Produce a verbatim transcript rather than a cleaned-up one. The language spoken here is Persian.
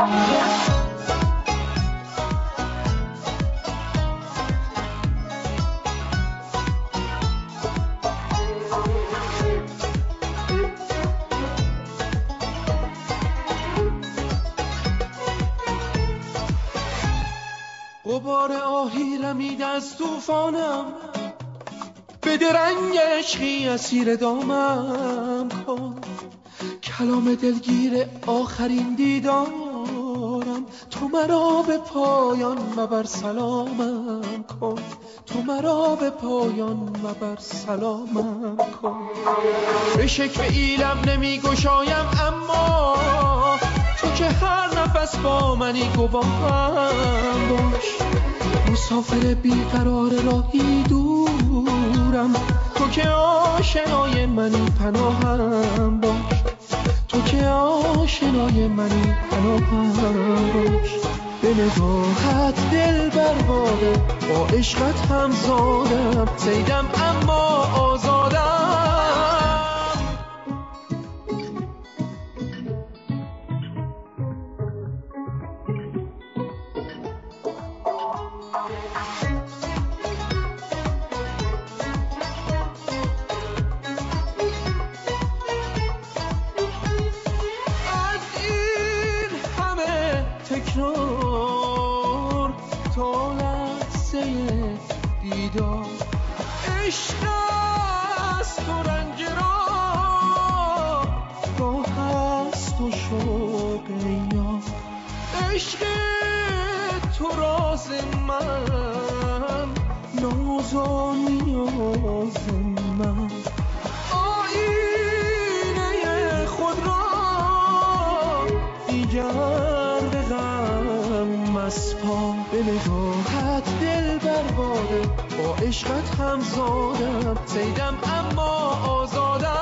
غبار آهی رمید از توفانم، به درنگ عشقی اسیر دامم کن. کلام دلگیر آخرین دیدارم، تو مرا به پایان مبر سلامم کن. تو مرا به پایان مبر سلامم کن. به شکوه ایلم نمی گشایم اما تو که هر نفس با منی گواهم باش. مسافر بیقرار راهی دورم، تو که آشنای منی پناهم باش. تو که آشنای منی پناهم باش. به نگاهت دل برباده، با عشقت هم زادم، صیدم اما آزادم. تکرار تا لحظه دیدار، عشق است و رنج را راه است و شوق یار. عشق تو راز من، ناز و نیاز من. آینه خود را دیگر پا به نگاهت دل برباده، با عشقت هم زادم، صیدم اما آزادم.